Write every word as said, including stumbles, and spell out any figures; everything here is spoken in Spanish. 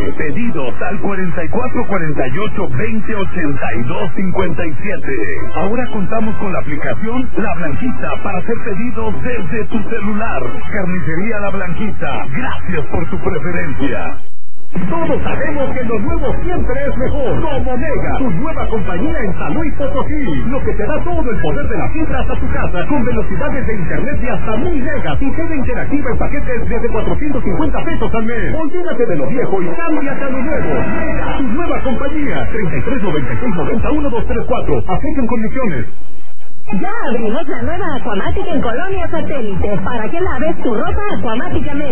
Pedidos al cuarenta y cuatro cuarenta y ocho veinte ochenta y dos cincuenta y siete. Ahora contamos con la aplicación La Blanquita para hacer pedidos desde tu celular. Carnicería La Blanquita, gracias por tu preferencia. Todos sabemos que lo nuevo siempre es mejor. Como Mega, tu nueva compañía en San Luis Potosí, lo que te da todo el poder de la fibra hasta tu casa, con velocidades de internet de hasta mil megas y tele interactiva en paquetes desde cuatrocientos cincuenta pesos al mes. Olvídate de lo viejo y cámbiate a lo nuevo. Mega, tu nueva compañía. treinta y tres noventa y seis noventa uno dos tres cuatro. Aplican condiciones. Ya abrimos la nueva Acuamática en Colonia Satélite para que laves tu ropa acuamáticamente.